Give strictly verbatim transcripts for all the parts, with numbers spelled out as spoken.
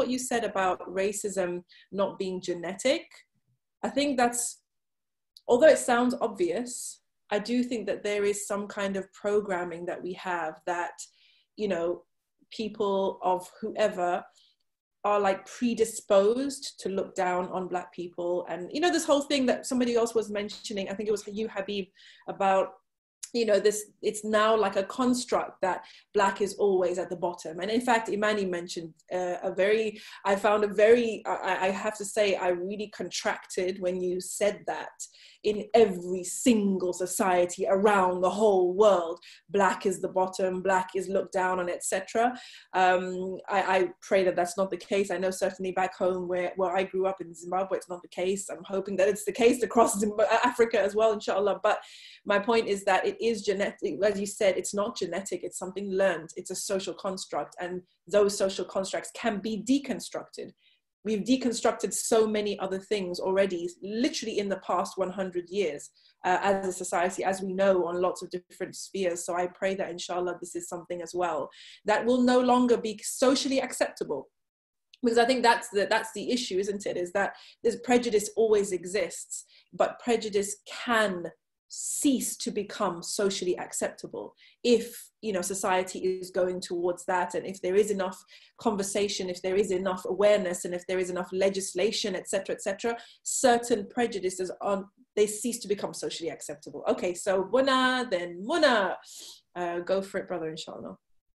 what you said about racism not being genetic, I think that's, although it sounds obvious, I do think that there is some kind of programming that we have that, you know, people of whoever are like predisposed to look down on Black people. And, you know, this whole thing that somebody else was mentioning, I think it was you, Habib, about, you know, this, it's now like a construct that Black is always at the bottom. And in fact, Imani mentioned uh, a very, I found a very, I, I have to say, I really contracted when you said that. In every single society around the whole world, Black is the bottom, Black is looked down on, et cetera. Um, I, I pray that that's not the case. I know certainly back home where, where I grew up in Zimbabwe, it's not the case. I'm hoping that it's the case across Zimbabwe, Africa as well, inshallah. But my point is that it is genetic. As you said, it's not genetic, it's something learned. It's a social construct, and those social constructs can be deconstructed. We've deconstructed so many other things already, literally in the past one hundred years uh, as a society, as we know, on lots of different spheres. So I pray that inshallah this is something as well that will no longer be socially acceptable. Because I think that's the, that's the issue, isn't it? Is that this prejudice always exists, but prejudice can cease to become socially acceptable if, you know, society is going towards that, and if there is enough conversation, if there is enough awareness, and if there is enough legislation, et cetera, et cetera, certain prejudices on they cease to become socially acceptable. Okay, so Muna, then Muna, uh, go for it, brother, inshallah.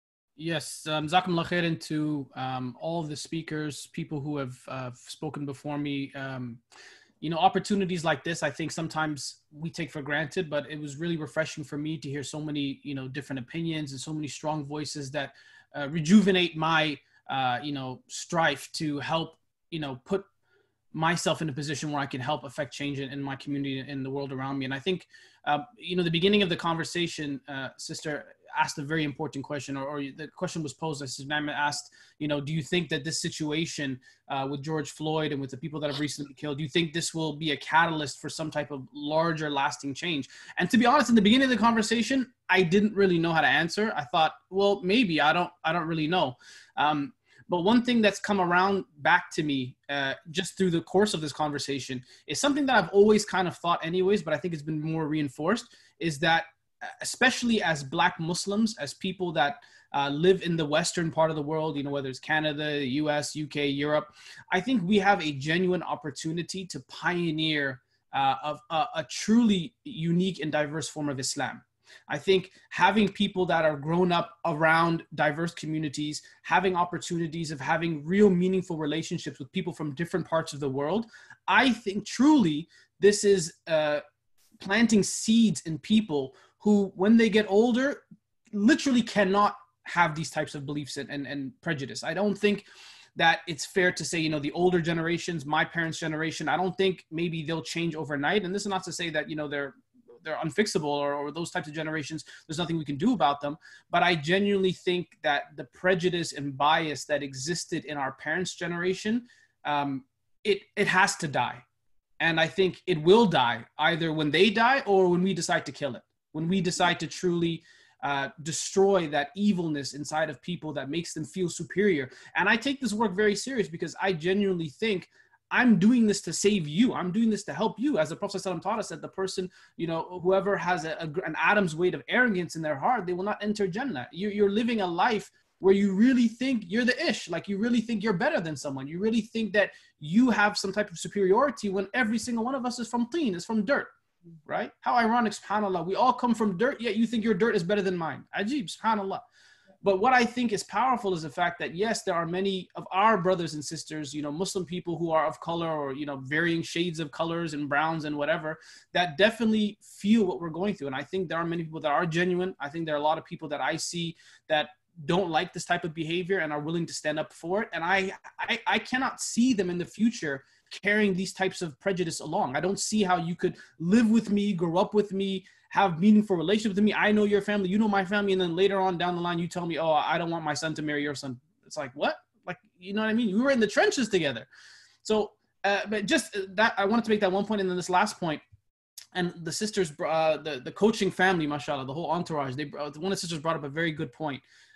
Yes, um, Jazakumullah khairan to um, all of the speakers, people who have uh, spoken before me. Um, You know, opportunities like this, I think sometimes we take for granted, but it was really refreshing for me to hear so many, you know, different opinions and so many strong voices that uh, rejuvenate my, uh, you know, strife to help, you know, put myself in a position where I can help affect change in, in my community and the world around me. And I think, uh, you know, the beginning of the conversation, uh, sister asked a very important question, or, or the question was posed, as Mama asked, you know, do you think that this situation uh, with George Floyd and with the people that have recently been killed, do you think this will be a catalyst for some type of larger lasting change? And to be honest, in the beginning of the conversation, I didn't really know how to answer. I thought, well, maybe, I don't, I don't really know. Um, But one thing that's come around back to me uh, just through the course of this conversation is something that I've always kind of thought anyways, but I think it's been more reinforced, is that especially as Black Muslims, as people that uh, live in the Western part of the world, you know, whether it's Canada, the U S, U K, Europe, I think we have a genuine opportunity to pioneer uh, of a, a truly unique and diverse form of Islam. I think having people that are grown up around diverse communities, having opportunities of having real meaningful relationships with people from different parts of the world, I think truly this is uh, planting seeds in people who, when they get older, literally cannot have these types of beliefs and, and, and prejudice. I don't think that it's fair to say, you know, the older generations, my parents' generation, I don't think maybe they'll change overnight. And this is not to say that, you know, they're they're unfixable, or, or those types of generations, there's nothing we can do about them. But I genuinely think that the prejudice and bias that existed in our parents' generation, um, it, it has to die. And I think it will die either when they die or when we decide to kill it, when we decide to truly uh, destroy that evilness inside of people that makes them feel superior. And I take this work very serious because I genuinely think I'm doing this to save you. I'm doing this to help you. As the Prophet ﷺ taught us, that the person, you know, whoever has a, a, an atom's weight of arrogance in their heart, they will not enter Jannah. You, you're living a life where you really think you're the ish, like you really think you're better than someone. You really think that you have some type of superiority when every single one of us is from teen, is from dirt, right? How ironic, subhanAllah. We all come from dirt, yet you think your dirt is better than mine. Ajib, subhanAllah. But what I think is powerful is the fact that, yes, there are many of our brothers and sisters, you know, Muslim people who are of color, or, you know, varying shades of colors and browns and whatever, that definitely feel what we're going through. And I think there are many people that are genuine. I think there are a lot of people that I see that don't like this type of behavior and are willing to stand up for it. And I, I, I cannot see them in the future carrying these types of prejudice along. I don't see how you could live with me, grow up with me, have meaningful relationships with me. I know your family, you know my family. And then later on down the line, you tell me, oh, I don't want my son to marry your son. It's like, what? Like, you know what I mean? We were in the trenches together. So, uh, but just that, I wanted to make that one point. And then this last point, and the sisters, uh, the, the coaching family, mashallah, the whole entourage, they, uh, one of the sisters brought up a very good point.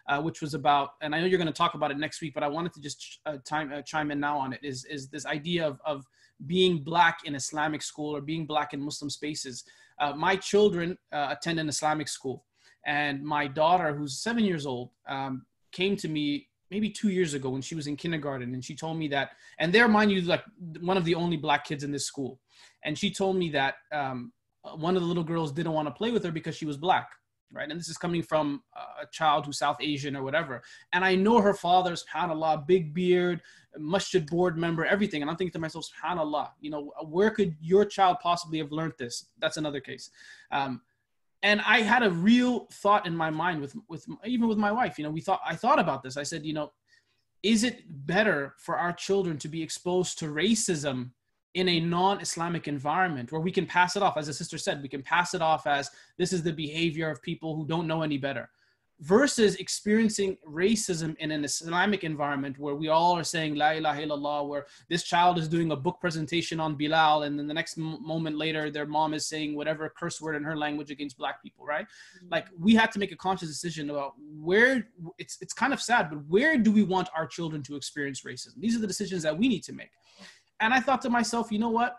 uh, which was about, and I know you're going to talk about it next week, but I wanted to just uh, time, uh, chime in now on it, is, is this idea of, of being Black in Islamic school or being Black in Muslim spaces. Uh, my children uh, attend an Islamic school, and my daughter, who's seven years old, um, came to me maybe two years ago when she was in kindergarten, and she told me that, and they're, mind you, like one of the only Black kids in this school. And she told me that um, one of the little girls didn't want to play with her because she was Black, right? And this is coming from a child who's South Asian or whatever. And I know her father, subhanAllah, big beard, masjid board member, everything. And I'm thinking to myself, subhanAllah, you know, where could your child possibly have learned this? That's another case. Um, and I had a real thought in my mind with, with even with my wife, you know, we thought, I thought about this. I said, you know, is it better for our children to be exposed to racism in a non-Islamic environment where we can pass it off, as the sister said, we can pass it off as this is the behavior of people who don't know any better, versus experiencing racism in an Islamic environment where we all are saying La ilaha illallah, where this child is doing a book presentation on Bilal, and then the next m- moment later, their mom is saying whatever curse word in her language against Black people, right? Mm-hmm. Like, we had to make a conscious decision about where, it's, it's kind of sad, but where do we want our children to experience racism? These are the decisions that we need to make. And I thought to myself, you know what?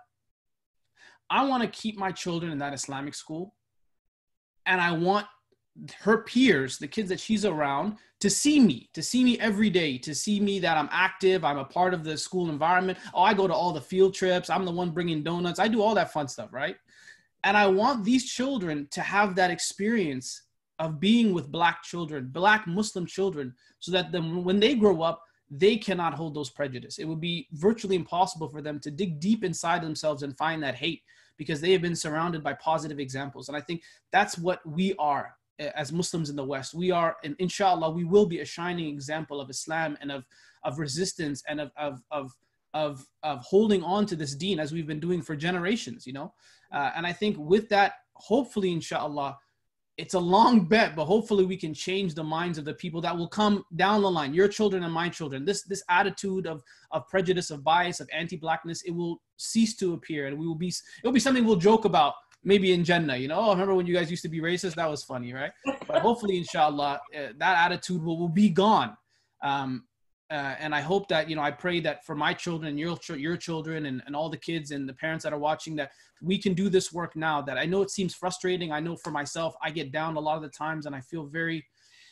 I want to keep my children in that Islamic school. And I want her peers, the kids that she's around, to see me, to see me every day, to see me that I'm active, I'm a part of the school environment. Oh, I go to all the field trips. I'm the one bringing donuts. I do all that fun stuff, right? And I want these children to have that experience of being with Black children, Black Muslim children, so that then when they grow up, they cannot hold those prejudice. It would be virtually impossible for them to dig deep inside themselves and find that hate, because they have been surrounded by positive examples. And I think that's what we are as Muslims in the West. We are, and inshallah, we will be a shining example of Islam and of, of resistance and of, of, of, of, of holding on to this deen as we've been doing for generations, you know? Uh, and I think with that, hopefully, inshallah, it's a long bet, but hopefully we can change the minds of the people that will come down the line, your children and my children. This this attitude of, of prejudice, of bias, of anti-Blackness, it will cease to appear, and we will be, it'll be something we'll joke about maybe in Jannah, you know, oh, remember when you guys used to be racist? That was funny, right? But hopefully, inshallah, uh, that attitude will, will be gone. Um, Uh, and I hope that, you know, I pray that for my children, your, your children, and, and all the kids and the parents that are watching, that we can do this work now. That I know it seems frustrating. I know for myself, I get down a lot of the times and I feel very,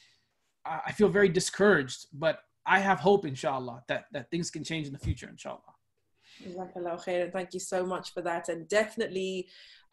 I feel very discouraged, but I have hope, inshallah, that, that things can change in the future, inshallah. Jazakallah khairan. Thank you so much for that. And definitely,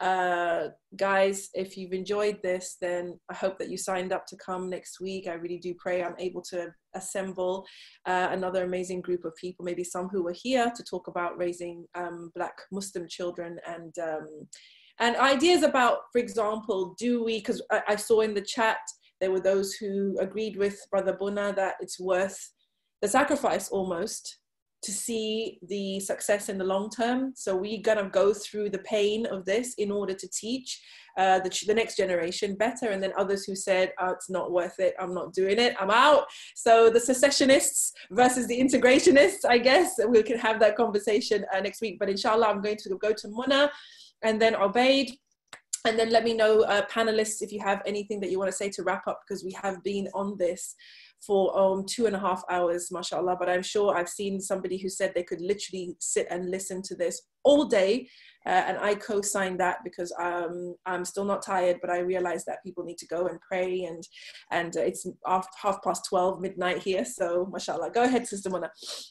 uh, guys, if you've enjoyed this, then I hope that you signed up to come next week. I really do pray I'm able to assemble uh, another amazing group of people, maybe some who were here to talk about raising um, Black Muslim children, and um, and ideas about, for example, do we, because I, I saw in the chat, there were those who agreed with Brother Buna that it's worth the sacrifice almost to see the success in the long term. So we're gonna go through the pain of this in order to teach uh, the, the next generation better. And then others who said, oh, it's not worth it, I'm not doing it, I'm out. So the secessionists versus the integrationists, I guess, we can have that conversation uh, next week. But inshallah, I'm going to go to Muna and then Obaid. And then let me know, uh, panelists, if you have anything that you want to say to wrap up, because we have been on this for um, two and a half hours, mashallah. But I'm sure I've seen somebody who said they could literally sit and listen to this all day. Uh, and I co-sign that, because um, I'm still not tired, but I realize that people need to go and pray. And, and uh, it's half, half past twelve midnight here. So mashallah. Go ahead, Sister Mona.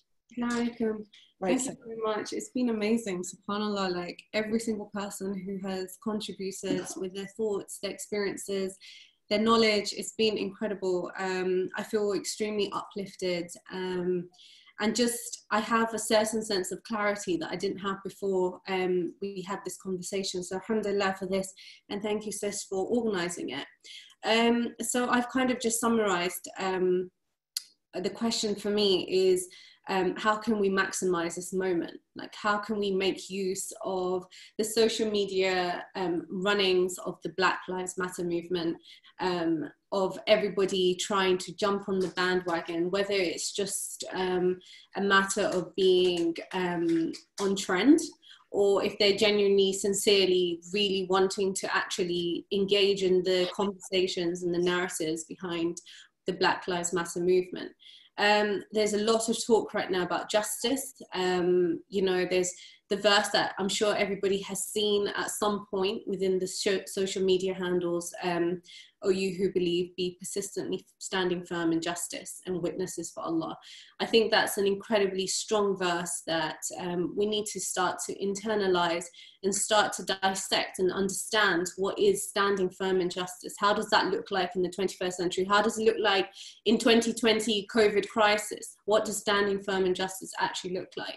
Alaikum. Right. Thank you very much. It's been amazing, subhanAllah, like every single person who has contributed with their thoughts, their experiences, their knowledge, it's been incredible. Um, I feel extremely uplifted, um, and just, I have a certain sense of clarity that I didn't have before um, we had this conversation. So alhamdulillah for this, and thank you, sis, for organizing it. Um, so I've kind of just summarized, um, the question for me is, Um, how can we maximize this moment? Like, how can we make use of the social media um, runnings of the Black Lives Matter movement, um, of everybody trying to jump on the bandwagon, whether it's just um, a matter of being um, on trend, or if they're genuinely, sincerely, really wanting to actually engage in the conversations and the narratives behind the Black Lives Matter movement. Um, there's a lot of talk right now about justice. Um, you know, there's the verse that I'm sure everybody has seen at some point within the show, social media handles, um, O you who believe, be persistently standing firm in justice and witnesses for Allah. I think that's an incredibly strong verse that um, we need to start to internalize and start to dissect and understand what is standing firm in justice. How does that look like in the twenty-first century? How does it look like in twenty twenty COVID crisis? What does standing firm in justice actually look like?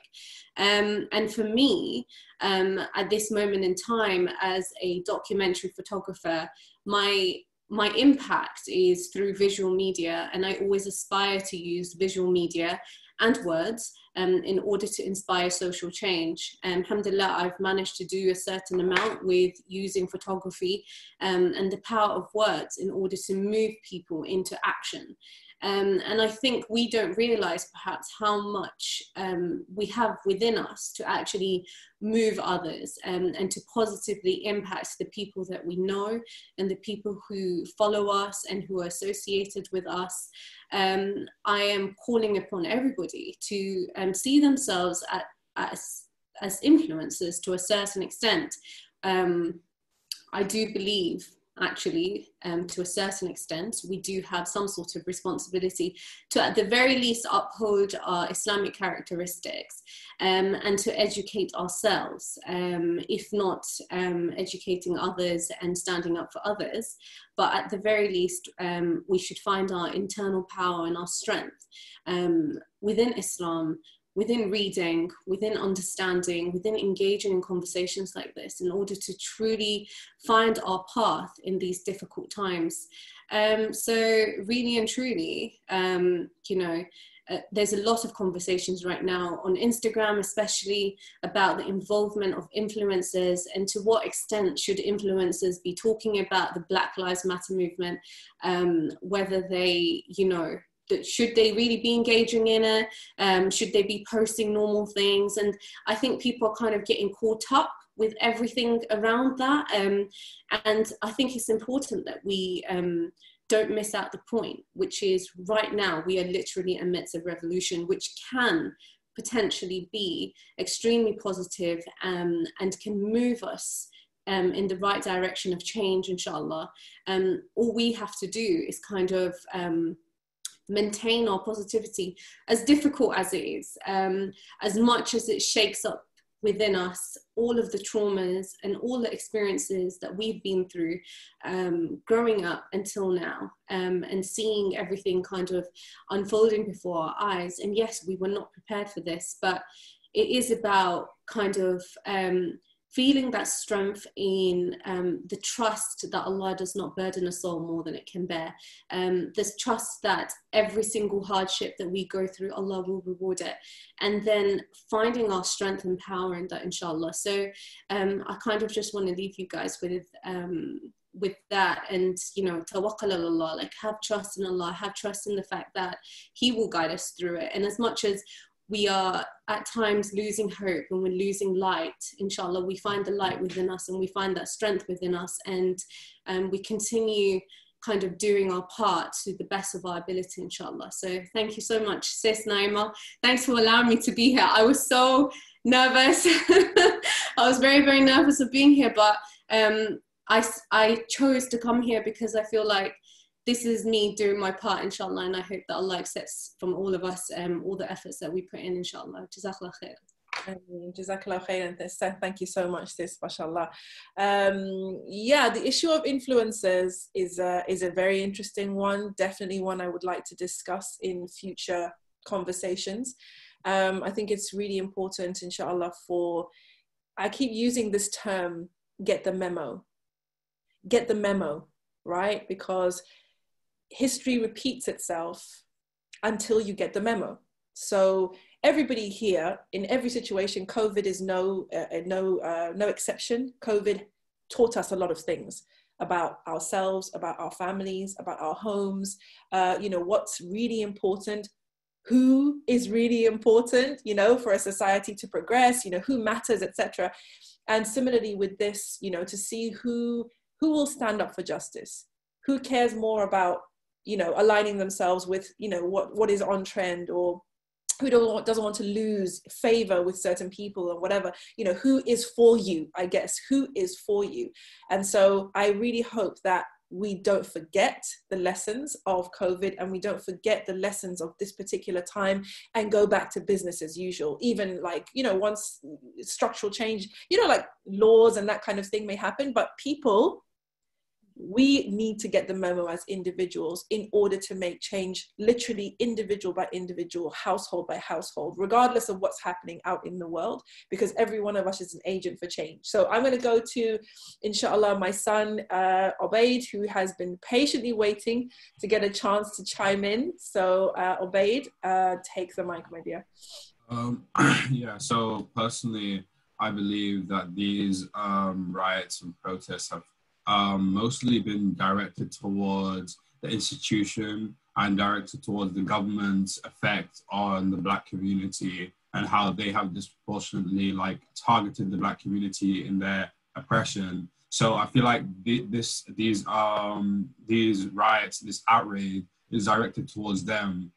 Um, and for me, um, at this moment in time, as a documentary photographer, my my impact is through visual media, and I always aspire to use visual media and words um, in order to inspire social change. And alhamdulillah, I've managed to do a certain amount with using photography um, and the power of words in order to move people into action. Um, and I think we don't realize perhaps how much um, we have within us to actually move others um, and to positively impact the people that we know and the people who follow us and who are associated with us. Um, I am calling upon everybody to um, see themselves at, as, as influencers to a certain extent. Um, I do believe actually, um, to a certain extent, we do have some sort of responsibility to at the very least uphold our Islamic characteristics um, and to educate ourselves, um, if not um, educating others and standing up for others. But at the very least, um, we should find our internal power and our strength um, within Islam, within reading, within understanding, within engaging in conversations like this in order to truly find our path in these difficult times. Um, so really and truly, um, you know, uh, there's a lot of conversations right now on Instagram, especially about the involvement of influencers and to what extent should influencers be talking about the Black Lives Matter movement, um, whether they, you know, that should they really be engaging in it? Um, should they be posting normal things? And I think people are kind of getting caught up with everything around that. Um, and I think it's important that we um, don't miss out the point, which is right now we are literally amidst a revolution which can potentially be extremely positive um, and can move us Um, in the right direction of change, inshallah. Um, all we have to do is kind of um, maintain our positivity, as difficult as it is, um, as much as it shakes up within us all of the traumas and all the experiences that we've been through um, growing up until now, um, and seeing everything kind of unfolding before our eyes. And yes, we were not prepared for this, but it is about kind of um, feeling that strength in um, the trust that Allah does not burden a soul more than it can bear. Um, this trust that every single hardship that we go through, Allah will reward it. And then finding our strength and power in that, inshallah. So um, I kind of just want to leave you guys with um, with that, and you know, tawakkal ala Allah, like have trust in Allah, have trust in the fact that He will guide us through it. And as much as we are at times losing hope and we're losing light, inshallah, we find the light within us and we find that strength within us, and um, we continue kind of doing our part to the best of our ability, inshallah. So thank you so much, Sis Naima. Thanks for allowing me to be here. I was so nervous. I was very, very nervous of being here, but um, I, I chose to come here because I feel like this is me doing my part, inshallah, and I hope that Allah accepts from all of us um, all the efforts that we put in, inshallah. Jazakallah khair. Jazakallah khair. Thank you so much, sis, mashallah. Um, yeah, the issue of influencers is a, is a very interesting one, definitely one I would like to discuss in future conversations. Um, I think it's really important, inshallah, for, I keep using this term, get the memo. Get the memo, right? Because history repeats itself until you get the memo. So everybody here, in every situation, COVID is no uh, no uh, no exception. COVID taught us a lot of things about ourselves, about our families, about our homes. Uh, you know, what's really important, who is really important, you know, for a society to progress. You know, who matters, et cetera. And similarly with this, you know, to see who who will stand up for justice, who cares more about, you know, aligning themselves with, you know, what, what is on trend, or who doesn't want, doesn't want to lose favor with certain people or whatever, you know, who is for you, I guess, who is for you. And so I really hope that we don't forget the lessons of COVID, and we don't forget the lessons of this particular time, and go back to business as usual. Even like, you know, once structural change, you know, like laws and that kind of thing may happen, but people, we need to get the memo as individuals in order to make change, literally individual by individual, household by household, regardless of what's happening out in the world, because every one of us is an agent for change. So I'm going to go to, inshallah, my son, uh, Obaid, who has been patiently waiting to get a chance to chime in. So uh, Obaid, uh, take the mic, my dear. Um, yeah, so personally, I believe that these um, riots and protests have Um, mostly been directed towards the institution and directed towards the government's effect on the Black community, and how they have disproportionately like targeted the Black community in their oppression. So I feel like the, this, these, um, these riots, this outrage is directed towards them.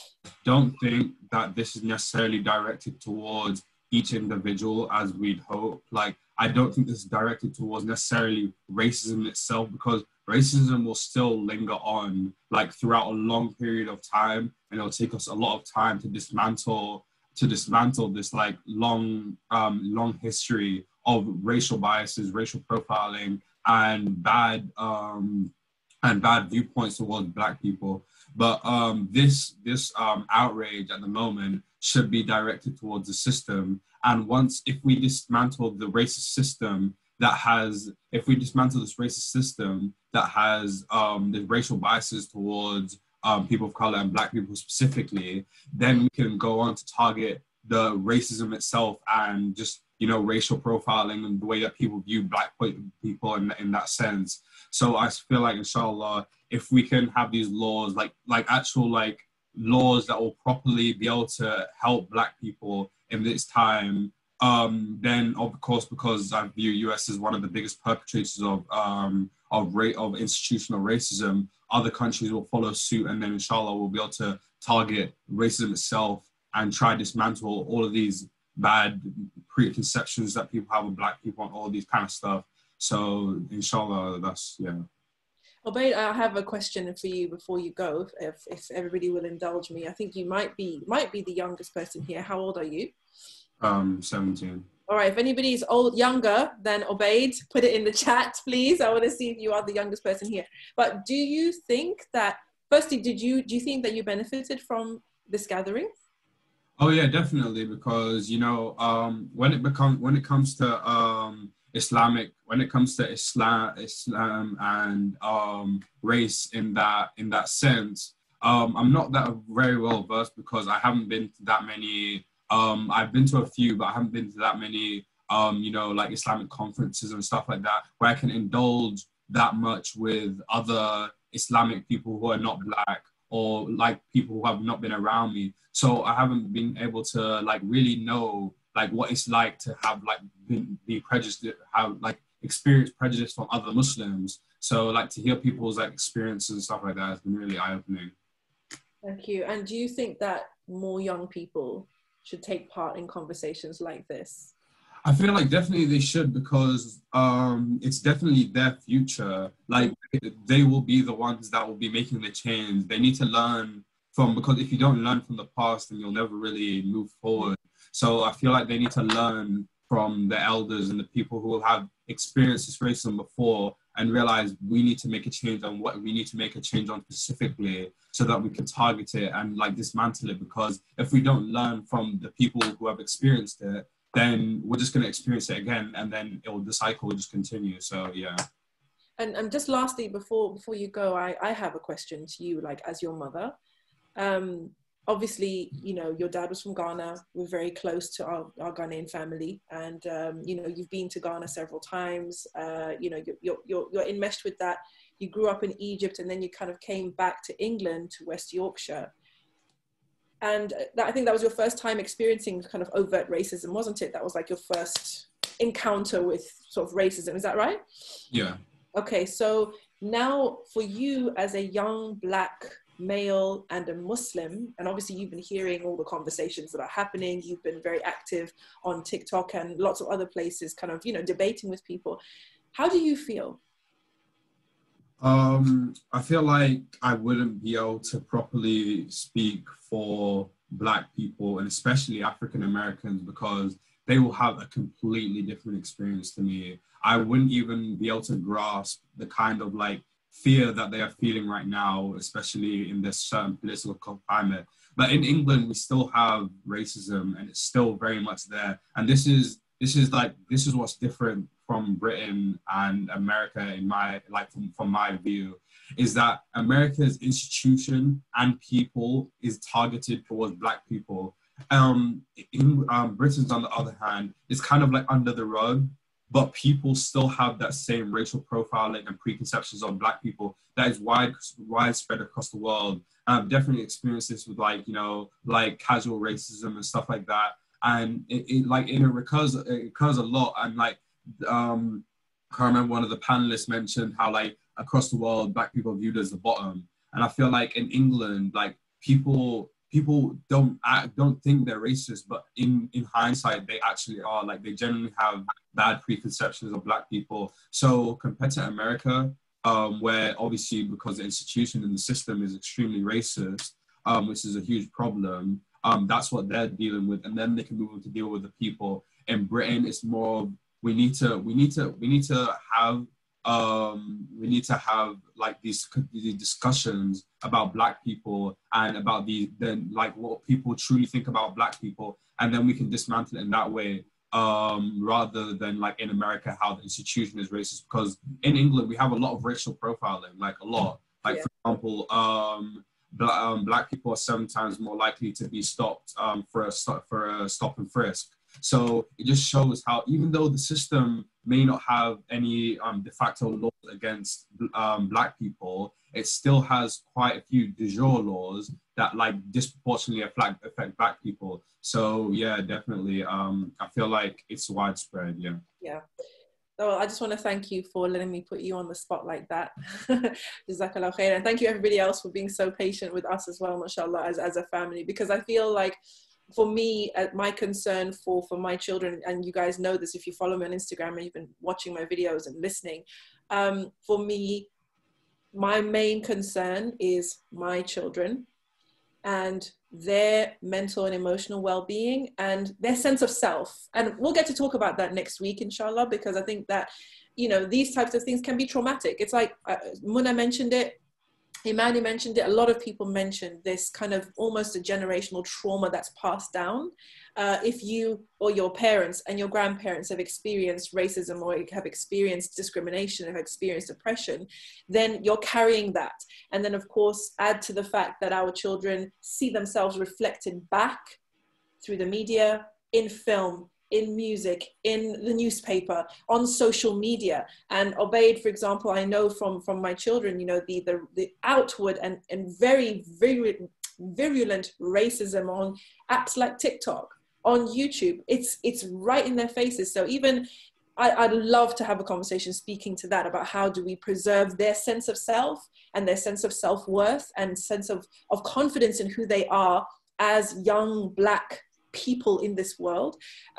Don't think that this is necessarily directed towards each individual as we'd hope. Like, I don't think this is directed towards necessarily racism itself, because racism will still linger on like throughout a long period of time, and it'll take us a lot of time to dismantle to dismantle this like long um, long history of racial biases, racial profiling, and bad um, and bad viewpoints towards Black people. But um, this this um, outrage at the moment should be directed towards the system. And once, if we dismantle the racist system that has, if we dismantle this racist system that has um, the racial biases towards um, people of color and Black people specifically, then we can go on to target the racism itself and just, you know, racial profiling and the way that people view Black people in, in that sense. So I feel like, inshallah, if we can have these laws, like like actual like laws that will properly be able to help Black people in this time, um, then of course, because I view U S as one of the biggest perpetrators of um, of ra- of institutional racism, other countries will follow suit, and then inshallah we'll be able to target racism itself and try to dismantle all of these bad preconceptions that people have with Black people and all these kind of stuff. So inshallah, that's, yeah. Obaid, I have a question for you before you go, if, if everybody will indulge me. I think you might be might be the youngest person here. How old are you? Um, seventeen. All right, if anybody's old, younger than Obaid, put it in the chat, please. I want to see if you are the youngest person here. But do you think that, firstly, did you do you think that you benefited from this gathering? Oh yeah, definitely, because you know, um, when it become when it comes to um, Islamic, when it comes to Islam, Islam and um, race in that in that sense, um, I'm not that very well versed because I haven't been to that many. Um, I've been to a few, but I haven't been to that many. Um, you know, like Islamic conferences and stuff like that, where I can indulge that much with other Islamic people who are not Black, or like people who have not been around me. So I haven't been able to like really know like what it's like to have like been, be prejudiced, have like experience prejudice from other Muslims. So like to hear people's like experiences and stuff like that has been really eye-opening. Thank you. And do you think that more young people should take part in conversations like this? I feel like definitely they should, because um, it's definitely their future. Like they will be the ones that will be making the change. They need to learn from, because if you don't learn from the past, then you'll never really move forward. So I feel like they need to learn from the elders and the people who have experienced this racism before and realize we need to make a change on what we need to make a change on specifically, so that we can target it and like dismantle it. Because if we don't learn from the people who have experienced it, then we're just going to experience it again, and then it will, the cycle will just continue. So yeah. And, and just lastly, before before you go, I, I have a question to you, like as your mother. Um, obviously, you know, your dad was from Ghana. We're very close to our, our Ghanaian family. And, um, you know, you've been to Ghana several times. Uh, you know, you're, you're, you're enmeshed with that. You grew up in Egypt, and then you kind of came back to England, to West Yorkshire. And that, I think that was your first time experiencing kind of overt racism, wasn't it? That was like your first encounter with sort of racism. Is that right? Yeah. Okay, so Now, for you as a young Black male and a Muslim, and obviously you've been hearing all the conversations that are happening, you've been very active on TikTok and lots of other places, kind of, you know, debating with people. How do you feel? Um, I feel like I wouldn't be able to properly speak for Black people, and especially African Americans, because they will have a completely different experience to me. I wouldn't even be able to grasp the kind of like fear that they are feeling right now, especially in this certain political climate. But in England, we still have racism, and it's still very much there. And this is this is like this is what's different from Britain and America, in my like from, from my view, is that America's institution and people is targeted towards Black people. Um, in um, Britain's, on the other hand, is kind of like under the rug, but people still have that same racial profiling and preconceptions on Black people that is wide, widespread across the world. I've definitely experienced this with like, you know, like casual racism and stuff like that. And it, it like, it recurs, it occurs a lot. And like, um, I can't remember, one of the panelists mentioned how like across the world, Black people are viewed as the bottom. And I feel like in England, like people, people don't act, don't think they're racist, but in, in hindsight, they actually are. Like they generally have bad preconceptions of Black people. So compared to America, um, where obviously because the institution and the system is extremely racist, um, which is a huge problem, um, that's what they're dealing with. And then they can move on to deal with the people. In Britain, it's more, we need to, we need to, we need to have, um, we need to have like these, these discussions about Black people and about the, then like what people truly think about Black people. And then we can dismantle it in that way, um, rather than like in America, how the institution is racist. Because in England, we have a lot of racial profiling, like a lot. Like yeah. For example, um, Black, um, Black people are seven times more likely to be stopped um, for a stop, for a stop and frisk. So it just shows how, even though the system may not have any um, de facto laws against um, Black people, it still has quite a few de jure laws that like disproportionately affect, affect Black people. So yeah, definitely. Um, I feel like it's widespread. Yeah. Yeah. So I just want to thank you for letting me put you on the spot like that. Jazakallah khair. And thank you everybody else for being so patient with us as well, mashallah, as, as a family, because I feel like for me, uh, my concern for, for my children, and you guys know this if you follow me on Instagram and you've been watching my videos and listening, um, for me, my main concern is my children and their mental and emotional well-being and their sense of self. And we'll get to talk about that next week, inshallah, because I think that, you know, these types of things can be traumatic. It's like, uh, Muna mentioned it, Imani mentioned it, a lot of people mentioned this kind of almost a generational trauma that's passed down. Uh, if you or your parents and your grandparents have experienced racism or have experienced discrimination, have experienced oppression, then you're carrying that. And then of course, add to the fact that our children see themselves reflected back through the media, in film, in music, in the newspaper, on social media. And Obaid, for example, I know from, from my children, you know, the, the, the outward and, and very, very virulent racism on apps like TikTok, on YouTube. It's, it's right in their faces. So even I, I'd love to have a conversation speaking to that about how do we preserve their sense of self and their sense of self-worth and sense of, of confidence in who they are as young Black people in this world.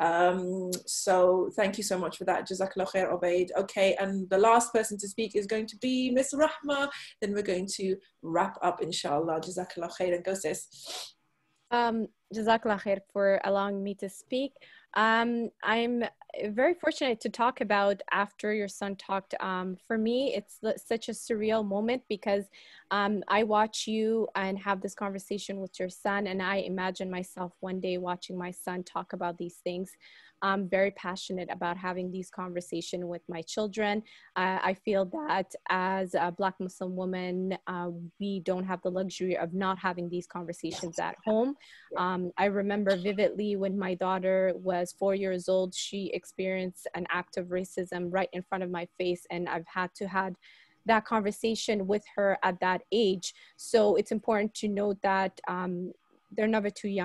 Um, so thank you so much for that. Jazakallah khair, Obaid. Okay, and the last person to speak is going to be Miss Rahma. Then we're going to wrap up, inshallah. Jazakallah khair, and go sis. Um, Jazakallah khair for allowing me to speak. Um, I'm very fortunate to talk about after your son talked. Um, for me, it's such a surreal moment because um, I watch you and have this conversation with your son, and I imagine myself one day watching my son talk about these things. I'm very passionate about having these conversations with my children. Uh, I feel that as a Black Muslim woman, uh, we don't have the luxury of not having these conversations at home. Um, I remember vividly when my daughter was four years old, she experienced an act of racism right in front of my face, and I've had to have that conversation with her at that age. So it's important to note that um, they're never too young.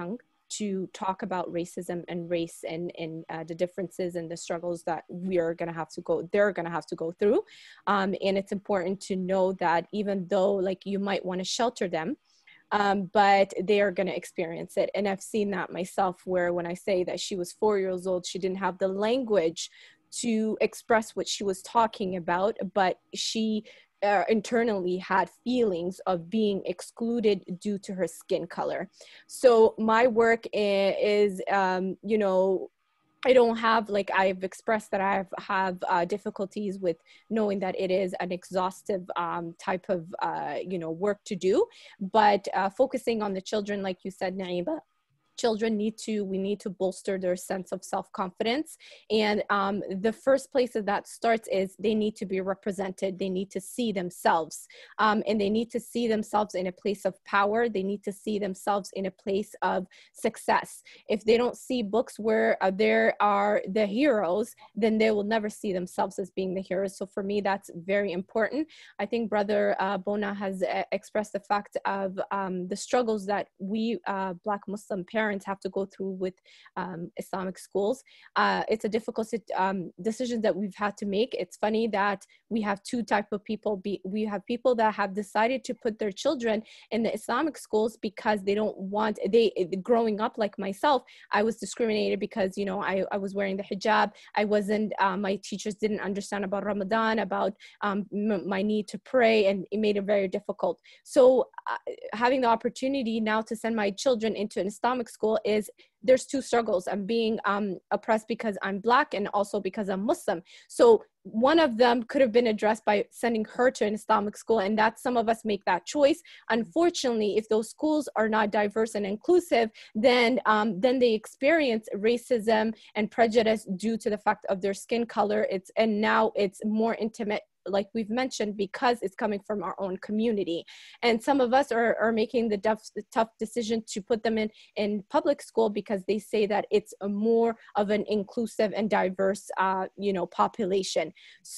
to talk about racism and race and, and uh, the differences and the struggles that we are going to have to go, they're going to have to go through. Um, and it's important to know that even though like you might want to shelter them, Um, but they are going to experience it. And I've seen that myself, where when I say that she was four years old, she didn't have the language to express what she was talking about, but she uh, internally had feelings of being excluded due to her skin color. So my work is, um, you know, I don't have, like I've expressed that I have, have uh, difficulties with knowing that it is an exhaustive um, type of, uh, you know, work to do, but uh, focusing on the children, like you said, Naima, children need to, we need to bolster their sense of self-confidence. And um, the first place that that starts is they need to be represented. They need to see themselves um, and they need to see themselves in a place of power. They need to see themselves in a place of success. If they don't see books where uh, there are the heroes, then they will never see themselves as being the heroes. So for me, that's very important. I think Brother uh, Bona has uh, expressed the fact of um, the struggles that we uh, Black Muslim parents have to go through with um, Islamic schools. Uh, it's a difficult um, decision that we've had to make. It's funny that we have two type of people. Be, we have people that have decided to put their children in the Islamic schools because they don't want, they, growing up like myself, I was discriminated because, you know, I, I was wearing the hijab. I wasn't, uh, my teachers didn't understand about Ramadan, about um, m- my need to pray, and it made it very difficult. So uh, having the opportunity now to send my children into an Islamic school is, there's two struggles. I'm being um, oppressed because I'm Black and also because I'm Muslim. So one of them could have been addressed by sending her to an Islamic school, and that some of us make that choice. Unfortunately, if those schools are not diverse and inclusive, then um, then they experience racism and prejudice due to the fact of their skin color. It's and now it's more intimate, like we've mentioned, because it's coming from our own community. And some of us are, are making the tough, the tough decision to put them in, in public school because they say that it's a more of an inclusive and diverse, uh, you know, population.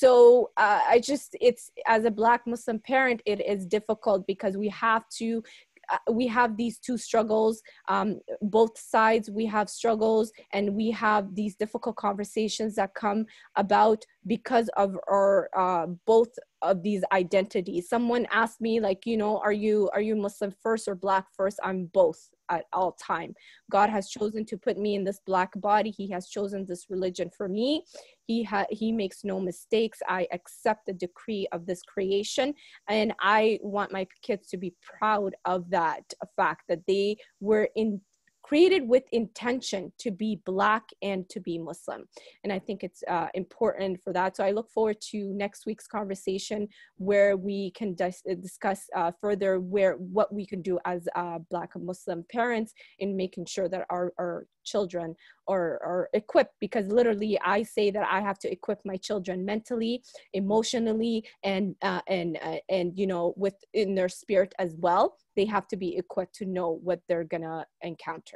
So uh, I just, it's, as a Black Muslim parent, it is difficult because we have to Uh, we have these two struggles, um, both sides, we have struggles, and we have these difficult conversations that come about because of our, uh, both of these identities. Someone asked me, like, you know, are you, are you Muslim first or Black first? I'm both at all time. God has chosen to put me in this Black body. He has chosen this religion for me. He ha- he makes no mistakes. I accept the decree of this creation, and I want my kids to be proud of that fact, that they were in created with intention to be Black and to be Muslim. And I think it's uh, important for that. So I look forward to next week's conversation where we can dis- discuss uh, further where what we can do as uh, Black Muslim parents in making sure that our, our children are, are equipped, because literally I say that I have to equip my children mentally, emotionally, and, uh, and, uh, and you know, within their spirit as well. They have to be equipped to know what they're gonna encounter.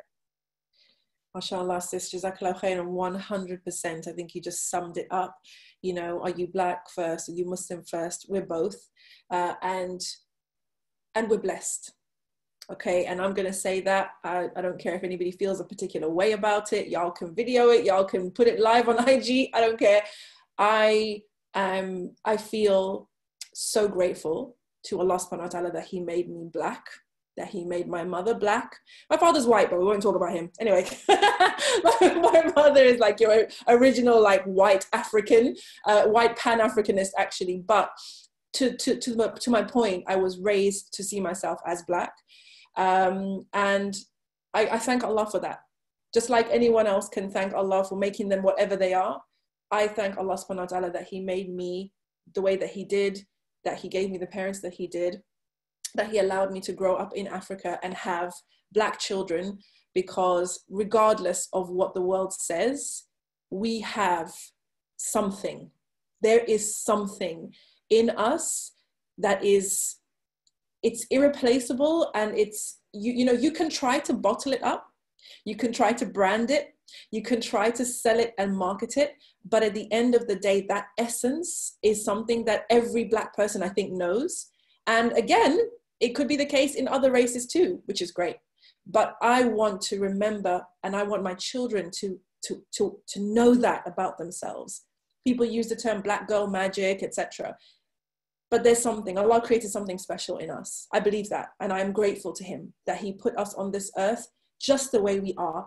MashaAllah, sis, Jazakallah khairan, one hundred percent. I think you just summed it up. You know, are you Black first? Are you Muslim first? We're both. Uh, and, and we're blessed. Okay, and I'm going to say that. I, I don't care if anybody feels a particular way about it. Y'all can video it. Y'all can put it live on I G. I don't care. I, um, I feel so grateful to Allah subhanahu wa ta'ala that he made me Black, that he made my mother Black. My father's white, but we won't talk about him. Anyway, my, my mother is like your original, like, white African, uh, white Pan-Africanist, actually. But to, to, to, the, to my point, I was raised to see myself as Black. Um, and I, I thank Allah for that. Just like anyone else can thank Allah for making them whatever they are, I thank Allah subhanahu wa ta'ala that he made me the way that he did, that he gave me the parents that he did, that he allowed me to grow up in Africa and have Black children, because regardless of what the world says, we have something. There is something in us that is, it's irreplaceable, and it's, you, you know, you can try to bottle it up. You can try to brand it. You can try to sell it and market it. But at the end of the day, that essence is something that every Black person, I think, knows. And again, it could be the case in other races too, which is great. But I want to remember, and I want my children to, to, to, to know that about themselves. People use the term black girl magic, et cetera. But there's something, Allah created something special in us. I believe that. And I'm grateful to him that he put us on this earth just the way we are,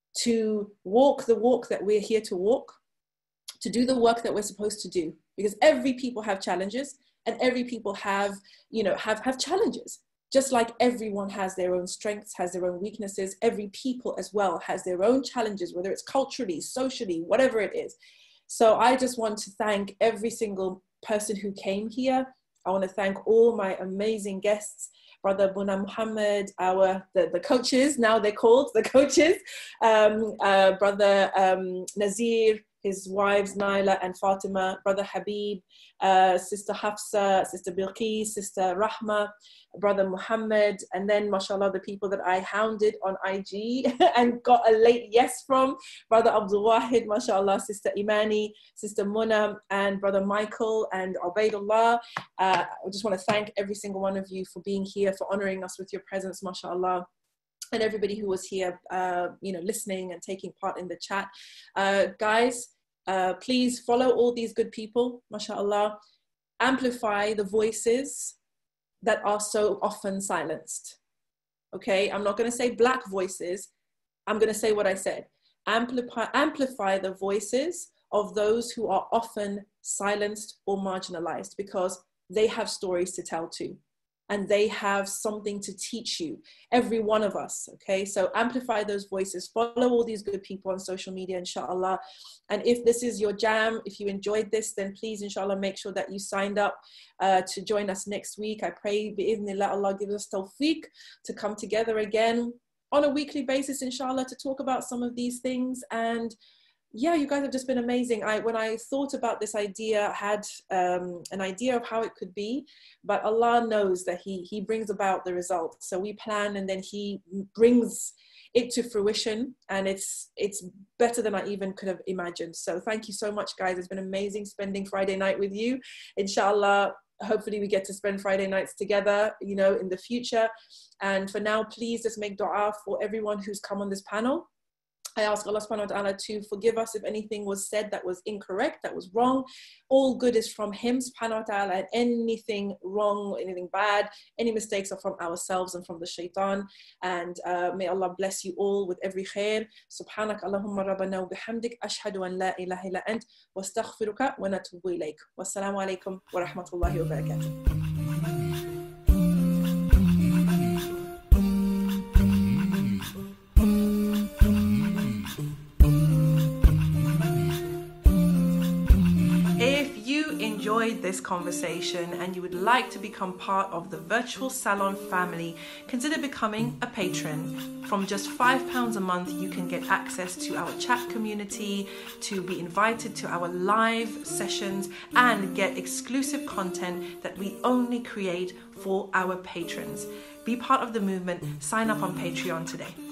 to walk the walk that we're here to walk, to do the work that we're supposed to do. Because every people have challenges, and every people have, you know, have, have challenges. Just like everyone has their own strengths, has their own weaknesses, every people as well has their own challenges, whether it's culturally, socially, whatever it is. So I just want to thank every single person who came here. I want to thank all my amazing guests, Brother Buna Muhammad, our the, the coaches, now they're called the coaches, um, uh, Brother um, Nazir, his wives Naila and Fatima, Brother Habib, uh, Sister Hafsa, Sister Bilqis, Sister Rahma, Brother Muhammad, and then mashallah the people that I hounded on I G and got a late yes from, Brother Abdul Wahid, mashallah, Sister Imani, Sister Muna, and Brother Michael and Ubaidullah. Uh, I just want to thank every single one of you for being here, for honoring us with your presence, mashallah. And everybody who was here, uh, you know, listening and taking part in the chat. Uh, guys, uh, please follow all these good people, mashallah. Amplify the voices that are so often silenced. Okay, I'm not going to say black voices. I'm going to say what I said. Amplify, amplify the voices of those who are often silenced or marginalized, because they have stories to tell too. And they have something to teach you, every one of us, okay? So amplify those voices, follow all these good people on social media, inshallah. And if this is your jam, if you enjoyed this, then please, inshallah, make sure that you signed up uh, to join us next week. I pray, bi'idhnillah, Allah gives us tawfiq to come together again on a weekly basis, inshallah, to talk about some of these things. And yeah, you guys have just been amazing. I, when I thought about this idea, I had um, an idea of how it could be, but Allah knows that he, he brings about the results. So we plan and then he brings it to fruition, and it's, it's better than I even could have imagined. So thank you so much, guys. It's been amazing spending Friday night with you. Inshallah, hopefully we get to spend Friday nights together, you know, in the future. And for now, please just make dua for everyone who's come on this panel. I ask Allah subhanahu wa ta'ala to forgive us if anything was said that was incorrect, that was wrong. All good is from him subhanahu wa ta'ala, and anything wrong, anything bad, any mistakes are from ourselves and from the shaitan. And uh, may Allah bless you all with every khair. Subhanak Allahumma rabbana wa bihamdik, ashhadu an la ilaha illa ant, wa astaghfiruka wa natubu ilayk. Wassalamu alaikum wa rahmatullahi wa barakatuh. Enjoyed this conversation and you would like to become part of the Virtual Salon family, consider becoming a patron. From just five pounds a month, you can get access to our chat community, to be invited to our live sessions, and get exclusive content that we only create for our patrons. Be part of the movement. Sign up on Patreon today.